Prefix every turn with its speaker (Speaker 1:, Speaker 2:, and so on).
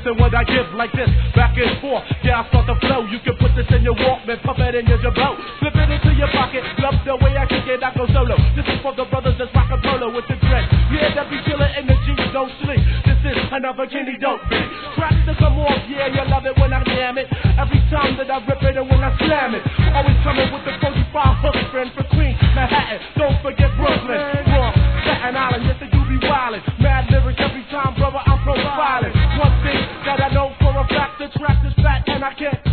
Speaker 1: listen what I give like this, back and forth. Yeah, I start the flow. You can put this in your Walkman, pop it in your boat, flip it into your pocket. Love the way I kick it, I go solo. This is for the brothers that's rock a polo with the dread. Yeah, that be killer energy, don't sleep. This is another Kenny Dope beat. Cracks to come off, yeah, you love it when I jam it. Every time that I rip it and when I slam it. Always coming with the 45 hook friend for Queens, Manhattan. Don't forget Brooklyn, Bronx, Staten Island. Yes, you be wildin'. Mad lyrics every time, brother, I'm profiling. One thing that I know for a fact, the track is fat and I can't